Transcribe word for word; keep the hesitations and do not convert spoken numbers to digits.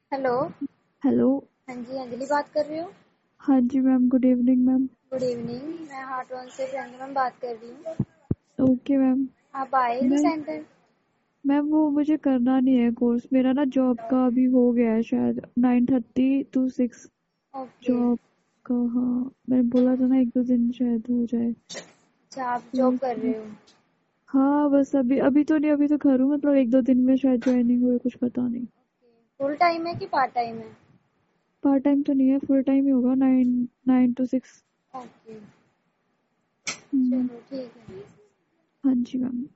Hello. Hello. हाँ जी, अंजलि बात कर रही हूँ। हाँ जी ma'am, good evening ma'am. Good evening. मैं हार्ट वन से प्रियंका मैम बात कर रही हूँ। Okay ma'am. आप आए नहीं मैं सेंटर? मैम वो मुझे करना नहीं है कोर्स, मेरा ना जॉब का अभी हो गया है शायद nine thirty two six okay. Job का। हाँ, मैंने बोला था ना एक दो दिन शायद हो जाए अच्छा, आप तो जॉब कर रहे इसलिए। हो? हाँ बस अभी अभी तो नहीं, अभी तो घर हूँ, मतलब एक दो दिन में शायद ज्वाइनिंग हो, कुछ पता नहीं। फुल टाइम है कि पार्ट टाइम है? पार्ट टाइम तो नहीं है, फुल टाइम ही होगा, nine nine two six. Okay, चलो ठीक है। हाँ जी मैम।